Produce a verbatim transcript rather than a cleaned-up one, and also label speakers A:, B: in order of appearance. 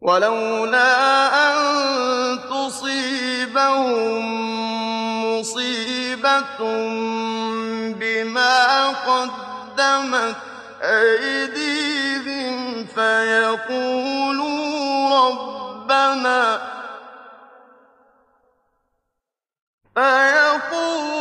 A: وَلَوْلَا أَن تُصِيبَهُم مُّصِيبَةٌ بِمَا قَدَّمَتْ أَيْدِيهِمْ فَيَقُولُوا رَبَّنَا